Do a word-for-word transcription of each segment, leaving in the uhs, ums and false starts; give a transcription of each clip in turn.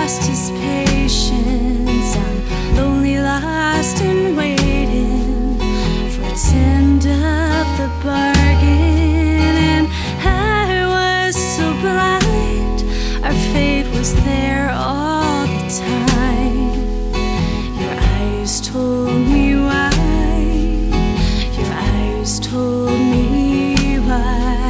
lost his patience. I'm lonely, lost and waiting for its end of the bargain. And I was so blind, our fate was there all the time. Your eyes told me why, your eyes told me why.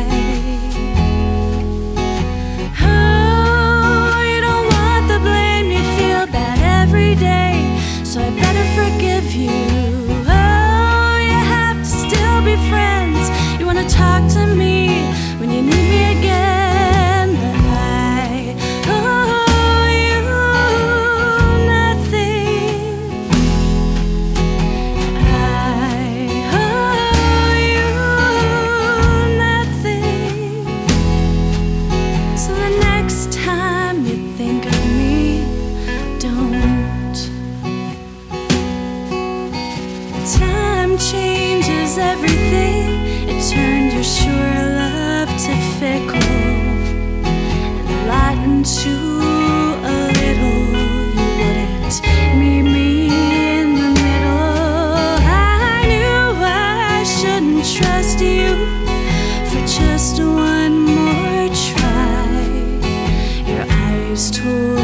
Oh, you don't want the blame, you'd feel bad every day, so I better forgive you. Oh, you have to still be friends, you wanna talk to me when you need me again, but I owe you nothing. I owe you nothing. So the next time you think of me, don't. Time changes everything. It turned your sure love to fickle, and a lot into a little. You wouldn't meet me in the middle. I knew I shouldn't trust you for just one more try. Your eyes told